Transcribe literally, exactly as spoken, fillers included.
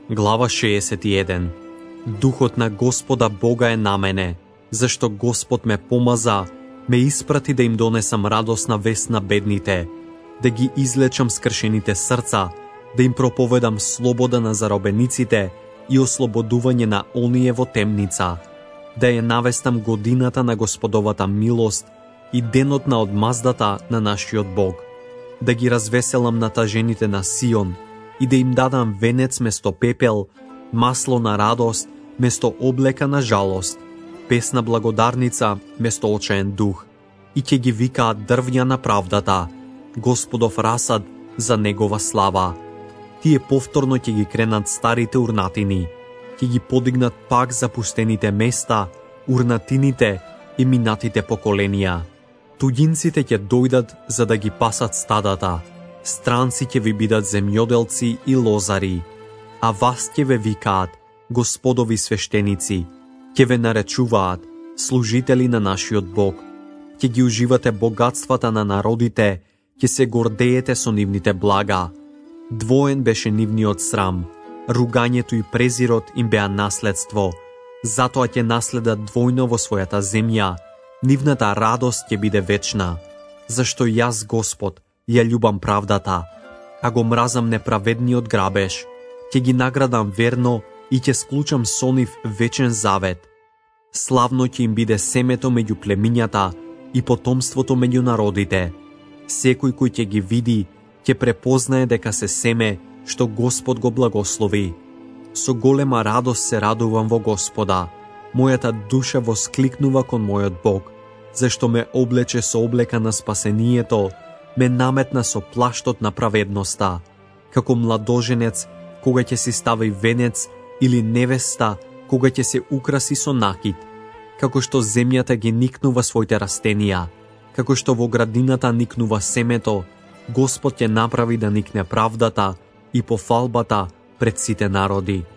Глава шеесет и еден. Духот на Господа Бога е на мене, зашто Господ ме помаза, ме испрати да им донесам радосна вест на бедните, да ги излечам скршените срца, да им проповедам слобода на заробениците и ослободување на оние во темница, да ја навестам годината на Господовата милост и денот на одмаздата на нашиот Бог, да ги развеселам натажените на Сион и да им дадам венец место пепел, масло на радост место облека на жалост, песна благодарница место очаен дух, и ќе ги викаат дрвја на правдата, Господов расад за негова слава. Тие повторно ќе ги кренат старите урнатини, ќе ги подигнат пак запустените места, урнатините и минатите поколенија. Туѓинците ќе дојдат за да ги пасат стадата, странци ќе ви бидат земјоделци и лозари, а вас ќе ве викаат Господови свештеници, ќе ве наречуваат служители на нашиот Бог, ќе ги уживате богатствата на народите, ќе се гордеете со нивните блага. Двоен беше нивниот срам, ругањето и презирот им беа наследство, затоа ќе наследат двојно во својата земја, нивната радост ќе биде вечна. Зашто јас, Господ, ја љубам правдата, а го мразам неправедниот грабеж, ќе ги наградам верно и ќе склучам со нив вечен завет. Славно ќе им биде семето меѓу племињата и потомството меѓу народите. Секој кој ќе ги види, ќе препознае дека се семе што Господ го благослови. Со голема радост се радувам во Господа. Мојата душа воскликнува кон мојот Бог, зашто ме облече со облека на спасението, ме наметна со плаштот на праведноста, како младоженец кога ќе си стави венец или невеста кога ќе се украси со накит, како што земјата ги никнува своите растенија, како што во градината никнува семето, Господ ќе направи да никне правдата и пофалбата пред сите народи.